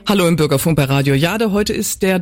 Hallo im Bürgerfunk bei Radio Jade. Heute ist der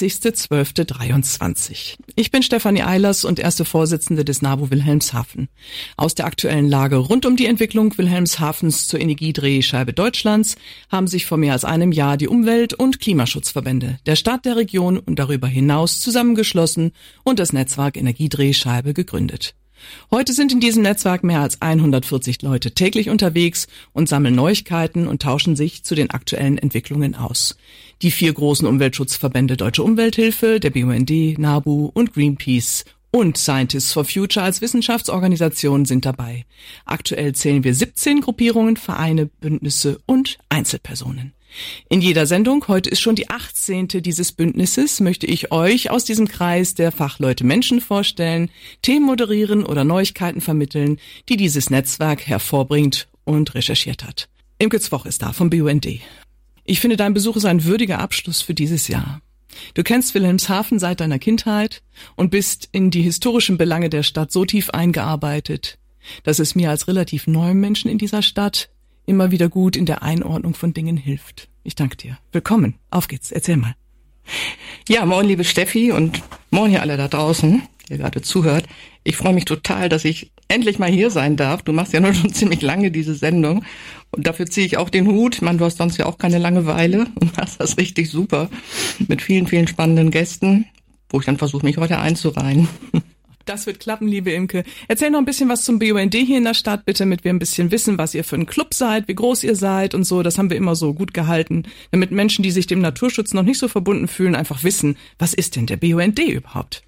30.12.23. Ich bin Stefanie Eilers und erste Vorsitzende des NABU Wilhelmshaven. Aus der aktuellen Lage rund um die Entwicklung Wilhelmshavens zur Energiedrehscheibe Deutschlands haben sich vor mehr als einem Jahr die Umwelt- und Klimaschutzverbände der Stadt, der Region und darüber hinaus zusammengeschlossen und das Netzwerk Energiedrehscheibe gegründet. Heute sind in diesem Netzwerk mehr als 140 Leute täglich unterwegs und sammeln Neuigkeiten und tauschen sich zu den aktuellen Entwicklungen aus. Die 4 großen Umweltschutzverbände Deutsche Umwelthilfe, der BUND, NABU und Greenpeace und Scientists for Future als Wissenschaftsorganisation sind dabei. Aktuell zählen wir 17 Gruppierungen, Vereine, Bündnisse und Einzelpersonen. In jeder Sendung, heute ist schon die 18. dieses Bündnisses, möchte ich euch aus diesem Kreis der Fachleute Menschen vorstellen, Themen moderieren oder Neuigkeiten vermitteln, die dieses Netzwerk hervorbringt und recherchiert hat. Imke Zwoch ist da vom BUND. Ich finde, dein Besuch ist ein würdiger Abschluss für dieses Jahr. Du kennst Wilhelmshaven seit deiner Kindheit und bist in die historischen Belange der Stadt so tief eingearbeitet, dass es mir als relativ neuem Menschen in dieser Stadt immer wieder gut in der Einordnung von Dingen hilft. Ich danke dir. Willkommen. Auf geht's. Erzähl mal. Ja, moin liebe Steffi und moin hier alle da draußen, die gerade zuhört. Ich freue mich total, dass ich endlich mal hier sein darf. Du machst ja nur schon ziemlich lange diese Sendung und dafür ziehe ich auch den Hut. Ich meine, du hast sonst ja auch keine Langeweile und machst das richtig super mit vielen, vielen spannenden Gästen, wo ich dann versuche, mich heute einzureihen. Das wird klappen, liebe Imke. Erzähl noch ein bisschen was zum BUND hier in der Stadt, bitte, damit wir ein bisschen wissen, was ihr für ein Club seid, wie groß ihr seid und so. Das haben wir immer so gut gehalten, damit Menschen, die sich dem Naturschutz noch nicht so verbunden fühlen, einfach wissen, was ist denn der BUND überhaupt?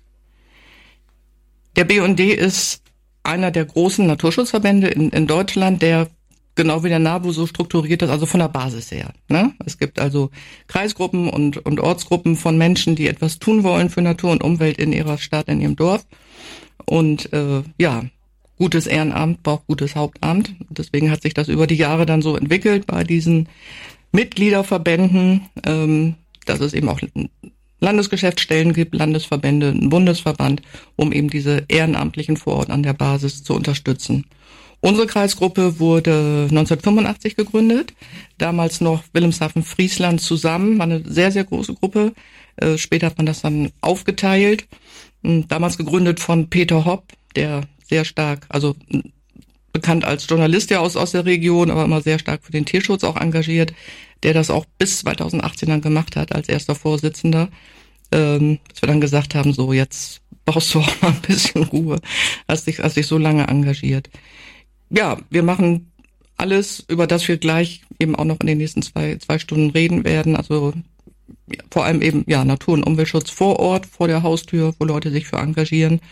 Der BUND ist einer der großen Naturschutzverbände in Deutschland, der genau wie der NABU so strukturiert ist, also von der Basis her. Ne? Es gibt also Kreisgruppen und Ortsgruppen von Menschen, die etwas tun wollen für Natur und Umwelt in ihrer Stadt, in ihrem Dorf. Und gutes Ehrenamt braucht gutes Hauptamt. Deswegen hat sich das über die Jahre dann so entwickelt bei diesen Mitgliederverbänden, dass es eben auch Landesgeschäftsstellen gibt, Landesverbände, einen Bundesverband, um eben diese Ehrenamtlichen vor Ort an der Basis zu unterstützen. Unsere Kreisgruppe wurde 1985 gegründet, damals noch Wilhelmshaven-Friesland zusammen, war eine sehr, sehr große Gruppe. Später hat man das dann aufgeteilt. Damals gegründet von Peter Hopp, der sehr stark, also bekannt als Journalist ja aus der Region, aber immer sehr stark für den Tierschutz auch engagiert, der das auch bis 2018 dann gemacht hat als erster Vorsitzender. Dass wir dann gesagt haben, so jetzt brauchst du auch mal ein bisschen Ruhe, hast dich so lange engagiert. Ja, wir machen alles, über das wir gleich eben auch noch in den nächsten zwei Stunden reden werden. Also vor allem eben Natur- und Umweltschutz vor Ort, vor der Haustür, wo Leute sich für engagieren.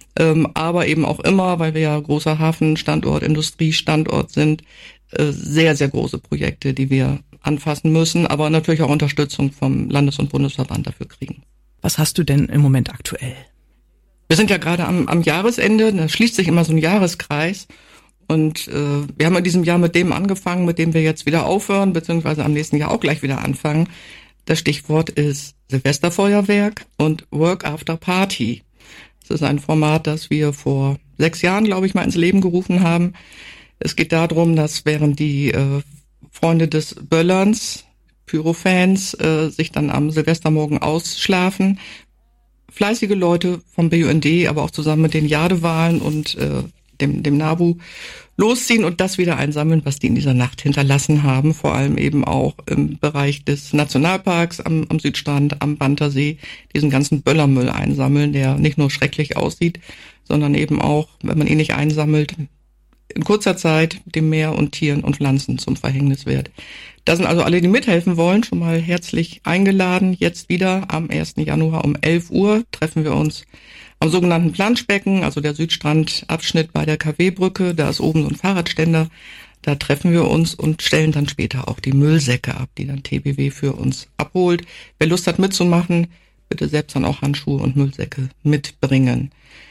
Aber eben auch immer, weil wir ja großer Hafenstandort, Industriestandort sind, sehr, sehr große Projekte, die wir anfassen müssen, aber natürlich auch Unterstützung vom Landes- und Bundesverband dafür kriegen. Was hast du denn im Moment aktuell? Wir sind ja gerade am Jahresende, da schließt sich immer so ein Jahreskreis. Und wir haben in diesem Jahr mit dem angefangen, mit dem wir jetzt wieder aufhören, beziehungsweise am nächsten Jahr auch gleich wieder anfangen. Das Stichwort ist Silvesterfeuerwerk und Work After Party. Das ist ein Format, das wir vor 6 Jahren, glaube ich, mal ins Leben gerufen haben. Es geht darum, dass während die Freunde des Böllerns, Pyrofans, sich dann am Silvestermorgen ausschlafen, fleißige Leute vom BUND, aber auch zusammen mit den Jadewahlen und dem NABU losziehen und das wieder einsammeln, was die in dieser Nacht hinterlassen haben, vor allem eben auch im Bereich des Nationalparks am Südstrand, am Bantersee, diesen ganzen Böllermüll einsammeln, der nicht nur schrecklich aussieht, sondern eben auch, wenn man ihn nicht einsammelt, in kurzer Zeit dem Meer und Tieren und Pflanzen zum Verhängnis wird. Da sind also alle, die mithelfen wollen, schon mal herzlich eingeladen. Jetzt wieder am 1. Januar um 11 Uhr treffen wir uns am sogenannten Planschbecken, also der Südstrandabschnitt bei der KW-Brücke. Da ist oben so ein Fahrradständer. Da treffen wir uns und stellen dann später auch die Müllsäcke ab, die dann TBW für uns abholt. Wer Lust hat mitzumachen, bitte selbst dann auch Handschuhe und Müllsäcke mitbringen.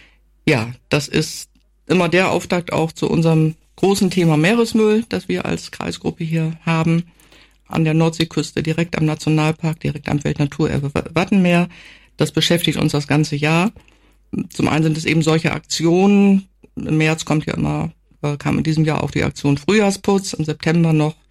Ja, das ist immer der Auftakt auch zu unserem großen Thema Meeresmüll, das wir als Kreisgruppe hier haben. An der Nordseeküste, direkt am Nationalpark, direkt am Weltnaturerbe Wattenmeer. Das beschäftigt uns das ganze Jahr. Zum einen sind es eben solche Aktionen. Im März kam in diesem Jahr auch die Aktion Frühjahrsputz, im September noch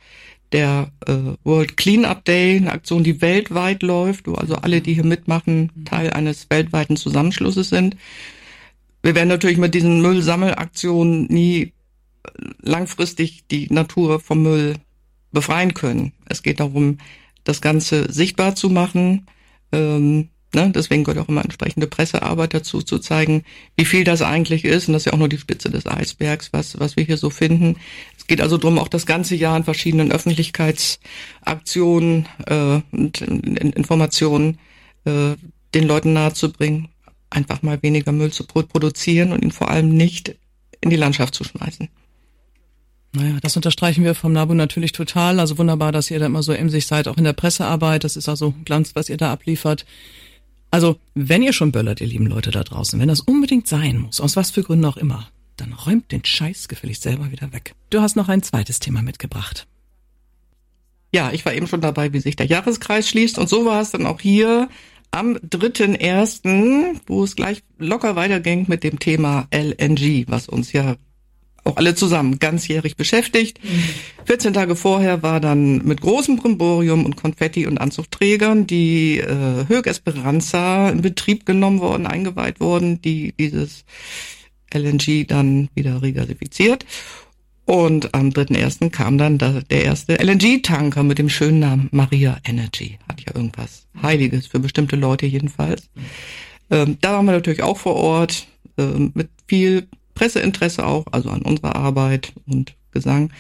der World Cleanup Day, eine Aktion, die weltweit läuft, wo also alle, die hier mitmachen, Teil eines weltweiten Zusammenschlusses sind. Wir werden natürlich mit diesen Müllsammelaktionen nie langfristig die Natur vom Müll befreien können. Es geht darum, das Ganze sichtbar zu machen. Deswegen gehört auch immer entsprechende Pressearbeit dazu, zu zeigen, wie viel das eigentlich ist. Und das ist ja auch nur die Spitze des Eisbergs, was wir hier so finden. Es geht also darum, auch das ganze Jahr in verschiedenen Öffentlichkeitsaktionen und Informationen den Leuten nahezubringen, einfach mal weniger Müll zu produzieren und ihn vor allem nicht in die Landschaft zu schmeißen. Naja, das unterstreichen wir vom NABU natürlich total. Also wunderbar, dass ihr da immer so emsig seid, auch in der Pressearbeit. Das ist also Glanz, was ihr da abliefert. Also, wenn ihr schon böllert, ihr lieben Leute da draußen, wenn das unbedingt sein muss, aus was für Gründen auch immer, dann räumt den Scheiß gefälligst selber wieder weg. Du hast noch ein zweites Thema mitgebracht. Ja, ich war eben schon dabei, wie sich der Jahreskreis schließt. Und so war es dann auch hier am 3.1., wo es gleich locker weiterging mit dem Thema LNG, was uns ja auch alle zusammen ganzjährig beschäftigt. 14 Tage vorher war dann mit großem Brimborium und Konfetti und Anzugträgern die Höegh Esperanza in Betrieb genommen worden, eingeweiht worden, die dieses LNG dann wieder regasifiziert. Und am 3.1. kam dann der erste LNG-Tanker mit dem schönen Namen Maria Energy. Hat ja irgendwas Heiliges für bestimmte Leute jedenfalls. Da waren wir natürlich auch vor Ort mit viel Presseinteresse auch, also an unserer Arbeit und Gesang.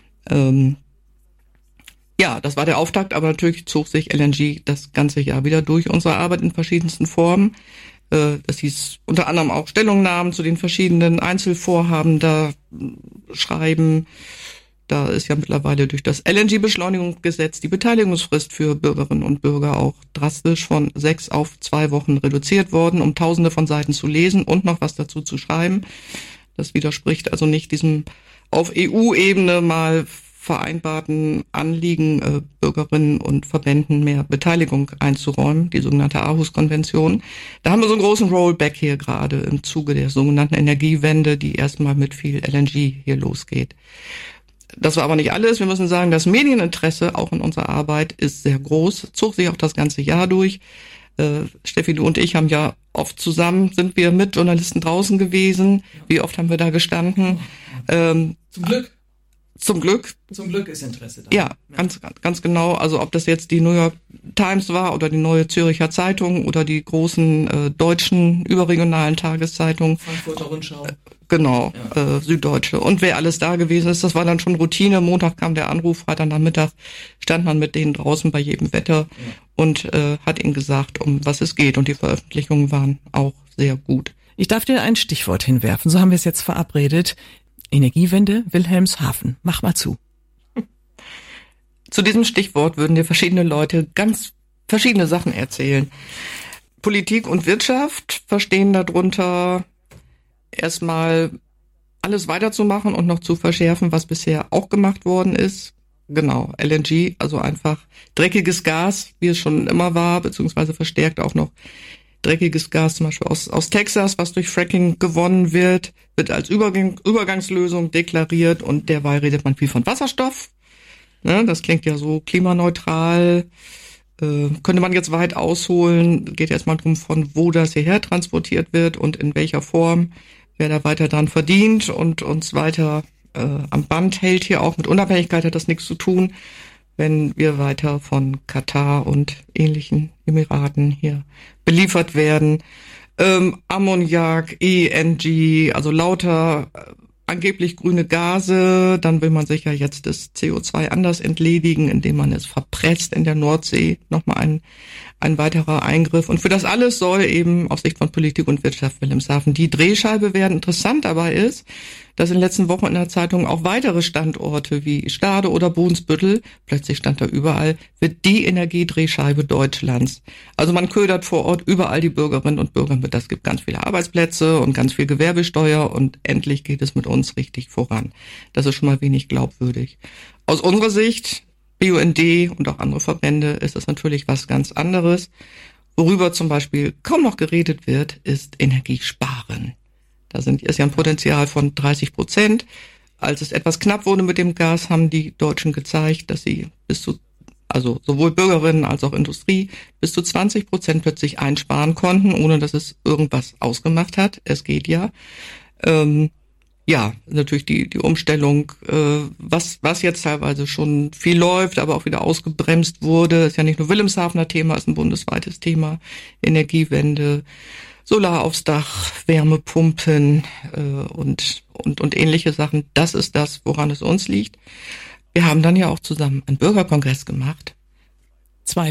Das war der Auftakt, aber natürlich zog sich LNG das ganze Jahr wieder durch, unsere Arbeit in verschiedensten Formen. Das hieß unter anderem auch Stellungnahmen zu den verschiedenen Einzelvorhaben da schreiben. Da ist ja mittlerweile durch das LNG-Beschleunigungsgesetz die Beteiligungsfrist für Bürgerinnen und Bürger auch drastisch von 6 auf 2 Wochen reduziert worden, um Tausende von Seiten zu lesen und noch was dazu zu schreiben. Das widerspricht also nicht diesem auf EU-Ebene mal vereinbarten Anliegen, Bürgerinnen und Verbänden mehr Beteiligung einzuräumen, die sogenannte Aarhus-Konvention. Da haben wir so einen großen Rollback hier gerade im Zuge der sogenannten Energiewende, die erstmal mit viel LNG hier losgeht. Das war aber nicht alles. Wir müssen sagen, das Medieninteresse auch in unserer Arbeit ist sehr groß, zog sich auch das ganze Jahr durch. Steffi, du und ich haben ja oft zusammen, sind wir mit Journalisten draußen gewesen. Wie oft haben wir da gestanden? Zum Glück. Zum Glück. Zum Glück ist Interesse da. Ja, ganz genau. Also ob das jetzt die New York Times war oder die Neue Zürcher Zeitung oder die großen deutschen überregionalen Tageszeitungen. Frankfurter Rundschau. Genau, ja. Süddeutsche. Und wer alles da gewesen ist, das war dann schon Routine. Montag kam der Anruf, Freitagnachmittag stand man mit denen draußen bei jedem Wetter und hat ihnen gesagt, um was es geht. Und die Veröffentlichungen waren auch sehr gut. Ich darf dir ein Stichwort hinwerfen. So haben wir es jetzt verabredet. Energiewende, Wilhelmshaven. Mach mal zu. Zu diesem Stichwort würden dir verschiedene Leute ganz verschiedene Sachen erzählen. Politik und Wirtschaft verstehen darunter erstmal alles weiterzumachen und noch zu verschärfen, was bisher auch gemacht worden ist. Genau, LNG, also einfach dreckiges Gas, wie es schon immer war, beziehungsweise verstärkt auch noch dreckiges Gas, zum Beispiel aus Texas, was durch Fracking gewonnen wird als Übergangslösung deklariert und derweil redet man viel von Wasserstoff. Ne, das klingt ja so klimaneutral, könnte man jetzt weit ausholen, geht erstmal drum, von wo das hierher transportiert wird und in welcher Form, wer da weiter dran verdient und uns weiter am Band hält hier auch. Mit Unabhängigkeit hat das nichts zu tun, wenn wir weiter von Katar und ähnlichen Emiraten hier beliefert werden. Ammoniak, ENG, also lauter angeblich grüne Gase. Dann will man sich ja jetzt das CO2 anders entledigen, indem man es verpresst in der Nordsee. Nochmal ein weiterer Eingriff. Und für das alles soll eben aus Sicht von Politik und Wirtschaft Wilhelmshaven die Drehscheibe werden. Interessant dabei ist, dass in den letzten Wochen in der Zeitung auch weitere Standorte wie Stade oder Brunsbüttel, plötzlich stand da überall, wird die Energiedrehscheibe Deutschlands. Also man ködert vor Ort überall die Bürgerinnen und Bürger mit. Das gibt ganz viele Arbeitsplätze und ganz viel Gewerbesteuer und endlich geht es mit uns richtig voran. Das ist schon mal wenig glaubwürdig. Aus unserer Sicht, BUND und auch andere Verbände, ist das natürlich was ganz anderes. Worüber zum Beispiel kaum noch geredet wird, ist Energiesparen. Da ist ja ein Potenzial von 30%. als es etwas knapp wurde mit dem Gas, haben die Deutschen gezeigt, dass sie also sowohl Bürgerinnen als auch Industrie, bis zu 20% plötzlich einsparen konnten, ohne dass es irgendwas ausgemacht hat. Es geht ja. Ja, natürlich die Umstellung, was jetzt teilweise schon viel läuft, aber auch wieder ausgebremst wurde. Ist ja nicht nur Wilhelmshavener Thema, ist ein bundesweites Thema. Energiewende, Solar aufs Dach, Wärmepumpen und ähnliche Sachen. Das ist das, woran es uns liegt. Wir haben dann ja auch zusammen einen Bürgerkongress gemacht. Zwei,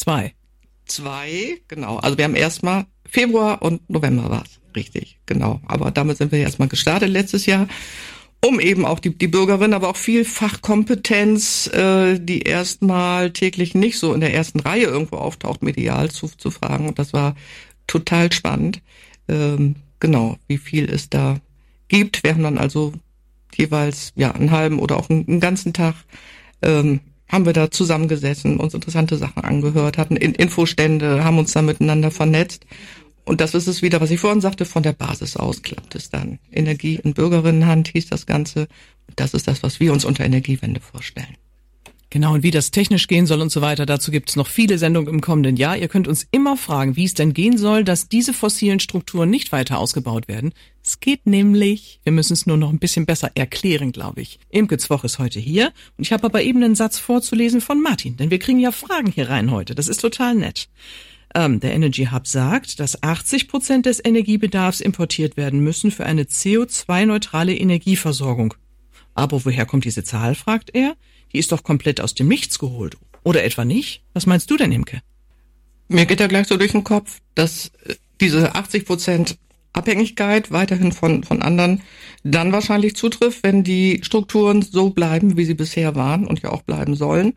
Genau. Also wir haben erstmal Februar und November war's. Richtig, genau. Aber damit sind wir erstmal gestartet letztes Jahr, um eben auch die Bürgerinnen, aber auch viel Fachkompetenz, die erstmal täglich nicht so in der ersten Reihe irgendwo auftaucht, medial zu fragen. Und das war total spannend. Genau, wie viel es da gibt. Wir haben dann also jeweils einen halben oder auch einen ganzen Tag haben wir da zusammengesessen, uns interessante Sachen angehört, hatten Infostände, haben uns da miteinander vernetzt. Und das ist es wieder, was ich vorhin sagte, von der Basis aus klappt es dann. Energie in Bürgerinnenhand hieß das Ganze. Und das ist das, was wir uns unter Energiewende vorstellen. Genau, und wie das technisch gehen soll und so weiter, dazu gibt es noch viele Sendungen im kommenden Jahr. Ihr könnt uns immer fragen, wie es denn gehen soll, dass diese fossilen Strukturen nicht weiter ausgebaut werden. Es geht nämlich, wir müssen es nur noch ein bisschen besser erklären, glaube ich. Imke Zwoch ist heute hier und ich habe aber eben einen Satz vorzulesen von Martin, denn wir kriegen ja Fragen hier rein heute. Das ist total nett. Der Energy Hub sagt, dass 80% des Energiebedarfs importiert werden müssen für eine CO2-neutrale Energieversorgung. Aber woher kommt diese Zahl, fragt er. Die ist doch komplett aus dem Nichts geholt. Oder etwa nicht? Was meinst du denn, Imke? Mir geht ja gleich so durch den Kopf, dass diese 80% Abhängigkeit weiterhin von anderen dann wahrscheinlich zutrifft, wenn die Strukturen so bleiben, wie sie bisher waren und ja auch bleiben sollen.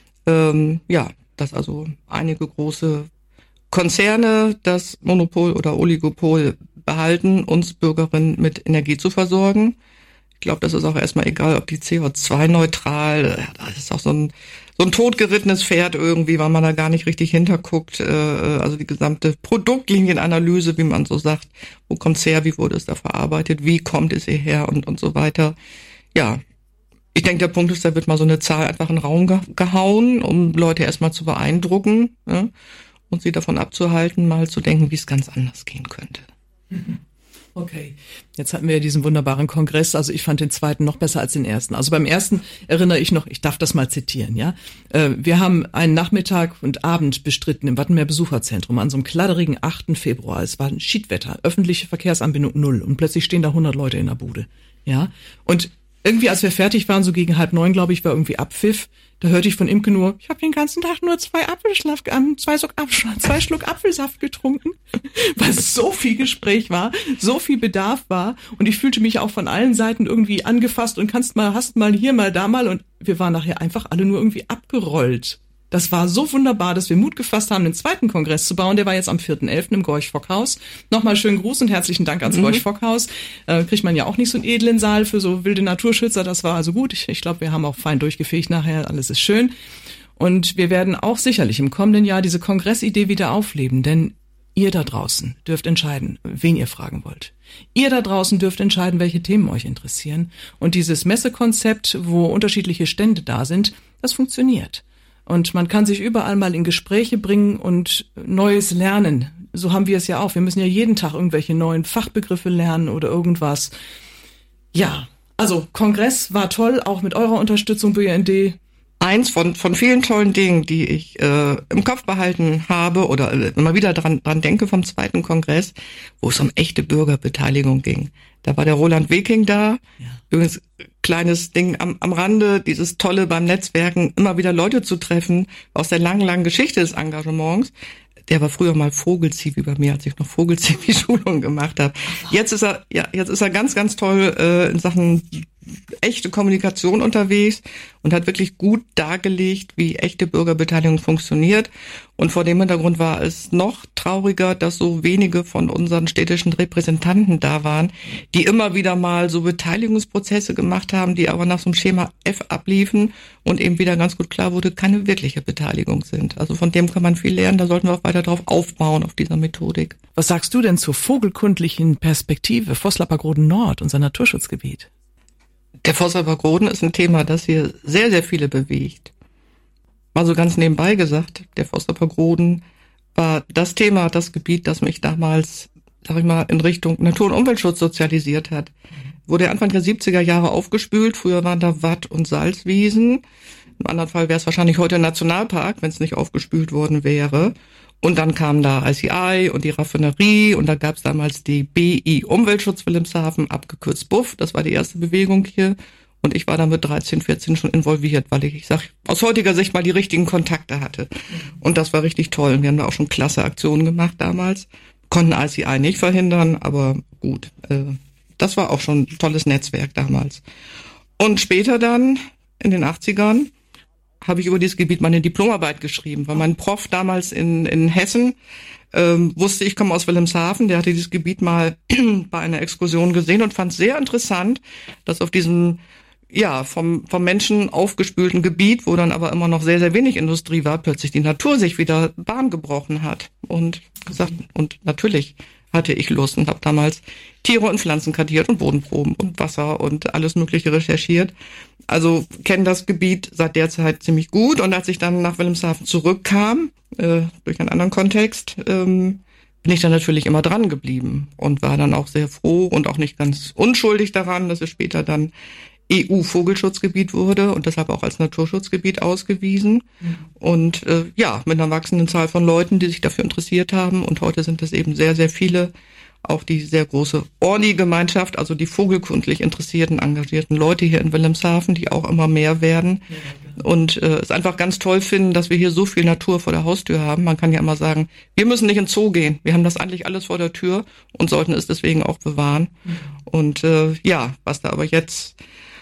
Dass also einige große Konzerne das Monopol oder Oligopol behalten, uns Bürgerinnen mit Energie zu versorgen. Ich glaube, das ist auch erstmal egal, ob die CO2-neutral, das ist auch so ein totgerittenes Pferd irgendwie, weil man da gar nicht richtig hinterguckt. Also die gesamte Produktlinienanalyse, wie man so sagt, wo kommt's her, wie wurde es da verarbeitet, wie kommt es hierher und so weiter. Ja, ich denke, der Punkt ist, da wird mal so eine Zahl einfach in den Raum gehauen, um Leute erstmal zu beeindrucken, ja, und sie davon abzuhalten, mal zu denken, wie es ganz anders gehen könnte. Okay, jetzt hatten wir ja diesen wunderbaren Kongress, also ich fand den zweiten noch besser als den ersten. Also beim ersten erinnere ich noch, ich darf das mal zitieren, ja. Wir haben einen Nachmittag und Abend bestritten im Wattenmeer Besucherzentrum an so einem kladderigen 8. Februar. Es war ein Schiedwetter, öffentliche Verkehrsanbindung 0 und plötzlich stehen da 100 Leute in der Bude, ja. Und irgendwie, als wir fertig waren, so gegen 8:30, glaube ich, war irgendwie Abpfiff. Da hörte ich von Imke nur, ich habe den ganzen Tag nur 2 Schluck Apfelsaft getrunken, weil so viel Gespräch war, so viel Bedarf war und ich fühlte mich auch von allen Seiten irgendwie angefasst und hast mal hier, mal da mal und wir waren nachher einfach alle nur irgendwie abgerollt. Das war so wunderbar, dass wir Mut gefasst haben, den zweiten Kongress zu bauen. Der war jetzt am 4.11. im Gorch-Fock-Haus. Nochmal schönen Gruß und herzlichen Dank ans Gorch-Fock-Haus. Kriegt man ja auch nicht so einen edlen Saal für so wilde Naturschützer. Das war also gut. Ich glaube, wir haben auch fein durchgefegt nachher. Alles ist schön. Und wir werden auch sicherlich im kommenden Jahr diese Kongressidee wieder aufleben. Denn ihr da draußen dürft entscheiden, wen ihr fragen wollt. Ihr da draußen dürft entscheiden, welche Themen euch interessieren. Und dieses Messekonzept, wo unterschiedliche Stände da sind, das funktioniert. Und man kann sich überall mal in Gespräche bringen und Neues lernen. So haben wir es ja auch. Wir müssen ja jeden Tag irgendwelche neuen Fachbegriffe lernen oder irgendwas. Ja, also Kongress war toll, auch mit eurer Unterstützung, BUND. Eins von vielen tollen Dingen, die ich im Kopf behalten habe oder immer wieder dran denke vom zweiten Kongress, wo es um echte Bürgerbeteiligung ging. Da war der Roland Weking da. Ja. Übrigens, kleines Ding am Rande, dieses Tolle beim Netzwerken, immer wieder Leute zu treffen aus der langen Geschichte des Engagements. Der war früher mal Vogelzieh wie bei mir, als ich noch Vogelzieh-Schulungen gemacht habe. Jetzt ist er ganz, ganz toll in Sachen echte Kommunikation unterwegs und hat wirklich gut dargelegt, wie echte Bürgerbeteiligung funktioniert. Und vor dem Hintergrund war es noch trauriger, dass so wenige von unseren städtischen Repräsentanten da waren, die immer wieder mal so Beteiligungsprozesse gemacht haben, die aber nach so einem Schema F abliefen und eben wieder ganz gut klar wurde, keine wirkliche Beteiligung sind. Also von dem kann man viel lernen, da sollten wir auch weiter drauf aufbauen, auf dieser Methodik. Was sagst du denn zur vogelkundlichen Perspektive Vosslarpagroden Nord, unser Naturschutzgebiet? Der Vossaber Groden ist ein Thema, das hier sehr, sehr viele bewegt. Mal so ganz nebenbei gesagt, der Vossaber Groden war das Thema, das Gebiet, das mich damals, sag ich mal, in Richtung Natur- und Umweltschutz sozialisiert hat. Wurde Anfang der 70er Jahre aufgespült. Früher waren da Watt- und Salzwiesen. Im anderen Fall wäre es wahrscheinlich heute ein Nationalpark, wenn es nicht aufgespült worden wäre. Und dann kam da ICI und die Raffinerie und da gab es damals die BI Umweltschutz Wilhelmshaven, abgekürzt BUF. Das war die erste Bewegung hier. Und ich war da mit 13, 14 schon involviert, weil ich sag, aus heutiger Sicht mal die richtigen Kontakte hatte. Und das war richtig toll. Und wir haben da auch schon klasse Aktionen gemacht damals. Konnten ICI nicht verhindern, aber gut. Das war auch schon ein tolles Netzwerk damals. Und später dann, in den 80ern, habe ich über dieses Gebiet meine Diplomarbeit geschrieben, weil mein Prof damals in Hessen wusste, ich komme aus Wilhelmshaven, der hatte dieses Gebiet mal bei einer Exkursion gesehen und fand es sehr interessant, dass auf diesem vom Menschen aufgespülten Gebiet, wo dann aber immer noch sehr, sehr wenig Industrie war, plötzlich die Natur sich wieder Bahn gebrochen hat. Und gesagt, und natürlich hatte ich Lust und habe damals Tiere und Pflanzen kartiert und Bodenproben und Wasser und alles Mögliche recherchiert. Also kenne das Gebiet seit der Zeit ziemlich gut. Und als ich dann nach Wilhelmshaven zurückkam, durch einen anderen Kontext, bin ich dann natürlich immer dran geblieben und war dann auch sehr froh und auch nicht ganz unschuldig daran, dass es später dann EU-Vogelschutzgebiet wurde und deshalb auch als Naturschutzgebiet ausgewiesen. Und mit einer wachsenden Zahl von Leuten, die sich dafür interessiert haben. Und heute sind es eben sehr, sehr viele, auch die sehr große Orni-Gemeinschaft, also die vogelkundlich interessierten, engagierten Leute hier in Wilhelmshaven, die auch immer mehr werden. Und es einfach ganz toll finden, dass wir hier so viel Natur vor der Haustür haben. Man kann ja immer sagen, wir müssen nicht ins Zoo gehen. Wir haben das eigentlich alles vor der Tür und sollten es deswegen auch bewahren. Und was da aber jetzt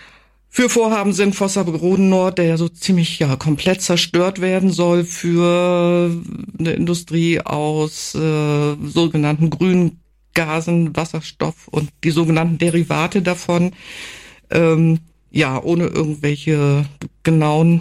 für Vorhaben sind, Vossaber Groden Nord, der ja so ziemlich komplett zerstört werden soll für eine Industrie aus sogenannten grünen Gasen, Wasserstoff und die sogenannten Derivate davon, ohne irgendwelche genauen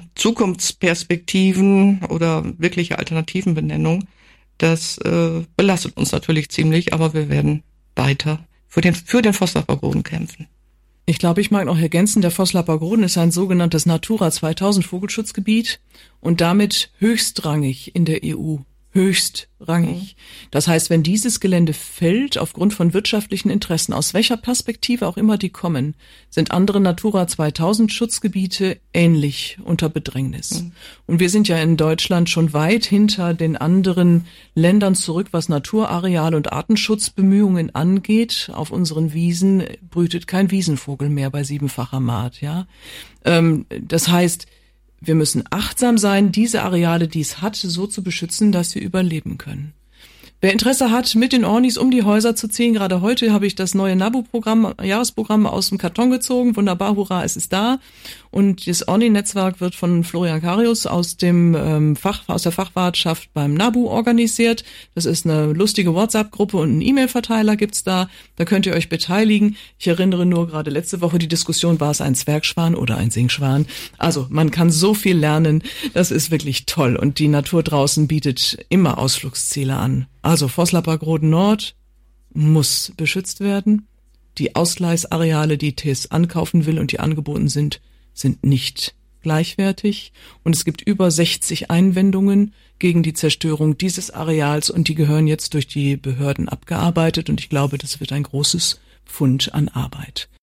Zukunftsperspektiven oder wirkliche Alternativenbenennung. Das belastet uns natürlich ziemlich, aber wir werden weiter für den Vossaber Groden kämpfen. Ich glaube, ich mag noch ergänzen, der Vossaber Groden ist ein sogenanntes Natura 2000 Vogelschutzgebiet und damit höchstrangig in der EU. Höchstrangig. Das heißt, wenn dieses Gelände fällt, aufgrund von wirtschaftlichen Interessen, aus welcher Perspektive auch immer die kommen, sind andere Natura 2000 Schutzgebiete ähnlich unter Bedrängnis. Und wir sind ja in Deutschland schon weit hinter den anderen Ländern zurück, was Naturareale und Artenschutzbemühungen angeht. Auf unseren Wiesen brütet kein Wiesenvogel mehr bei 7-facher Maat, ja. Das heißt, wir müssen achtsam sein, diese Areale, die es hat, so zu beschützen, dass sie überleben können. Wer Interesse hat, mit den Ornis um die Häuser zu ziehen, gerade heute habe ich das neue NABU-Programm, Jahresprogramm aus dem Karton gezogen. Wunderbar, hurra, es ist da. Und das Orni-Netzwerk wird von Florian Karius aus der Fachwirtschaft beim NABU organisiert. Das ist eine lustige WhatsApp-Gruppe und einen E-Mail-Verteiler gibt's da. Da könnt ihr euch beteiligen. Ich erinnere nur gerade letzte Woche die Diskussion, war es ein Zwergschwan oder ein Singschwan? Also man kann so viel lernen. Das ist wirklich toll. Und die Natur draußen bietet immer Ausflugsziele an. Also Vossaber Groden Nord muss beschützt werden. Die Ausgleichsareale, die TES ankaufen will und die angeboten sind nicht gleichwertig. Und es gibt über 60 Einwendungen gegen die Zerstörung dieses Areals und die gehören jetzt durch die Behörden abgearbeitet und ich glaube, das wird ein großes Pfund an Arbeit.